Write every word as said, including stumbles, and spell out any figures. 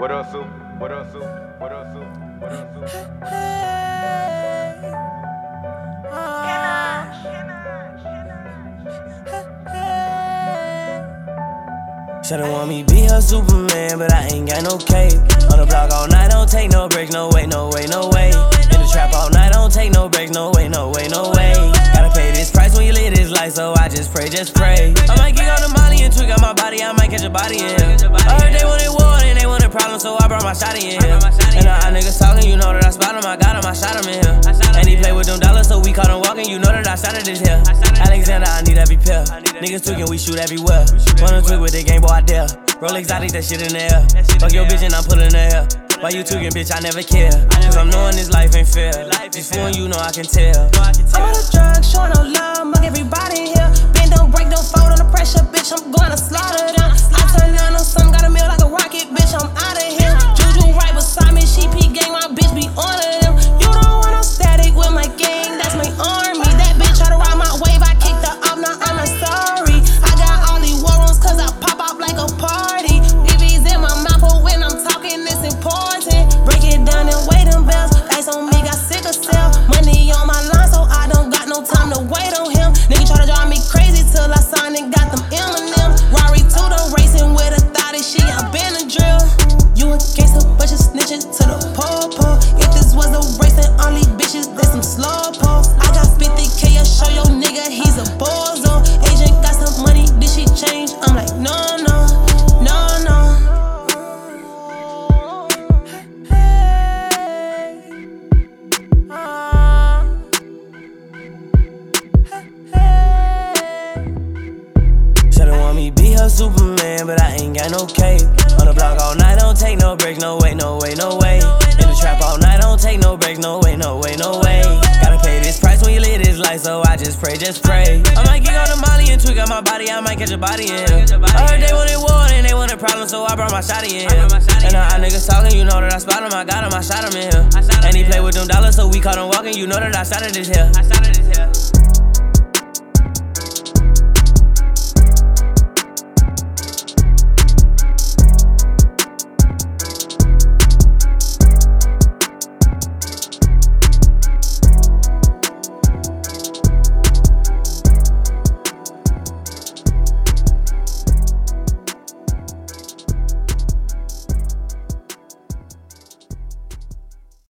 What up, Sue? What up, Sue? What up, Sue? What up, Sue? Shawty want me be her Superman, but I ain't got no cape. On the block all night, don't take no breaks, no way, no way, no way. In the trap all night, don't take no breaks, no way, no way, no way. Gotta pay this price when you live this life, so I just pray, just pray. I might get on the molly and tweak out my body, I might catch a body in here. I heard they wanted war and they wanted problems, so I brought my shotty in here. And all niggas talking, you know that I spot him, I got him, I shot him in here. And he play with them dollars, so we caught him walking, you know that I started this here. Alexander, I need every pill. Niggas tweaking, we shoot everywhere. Wanna tweak with the game, boy, I dare. Roll exotic, that shit in the air. Fuck your bitch and I'm pulling her hair. Why you tweaking, bitch, I never care. Cause I'm knowing this life ain't fair. Just fooling you know I can tell. I'm on a drug, showing no love, mug everybody in here. Bend don't break, don't fold on the pressure, bitch, I'm going to slaughter them. I turn down on some, got a meal like a rocket, bitch, I'm out of here. Juju right beside me, she P gang, my bitch be on to them. You don't want no static with my gang, that's my army. That bitch try to ride my wave, I kicked her off, now I'm not sorry. I got all these war rooms cause I pop up like a party. B B's in my mouth, but when I'm talking, it's important. Break it down and weigh them bells, ice on me, got sick of sell. Money on my line, so I don't got no time to wait on him. Nigga try to drive me crazy till I signed and got them Eminem. Rari two, them racing with a thought that she got been a drill. You a gangster, but you snitching to the po-po. If this was a race, then all these bitches, they some slow po. I got fifty K, I show your nigga he's a bozo. Agent got some money, did she change? I'm like, no, no, no, no. Shawty want me be her Superman, but I ain't got no cape. On the block all night, don't take no breaks, no way, no way, no way. In the trap all night, don't take no breaks, no way, no way, no way. Gotta pay this price when you live this life, so I just pray, just pray. I might get on the molly and tweak out my body, I might catch a body in here. I heard they wanted war and they wanted problems, so I brought my shotty in here. And all niggas talking, you know that I spot him, I got him, I shot him in here. And he play with them dollars, so we caught him walking, you know that I started this here.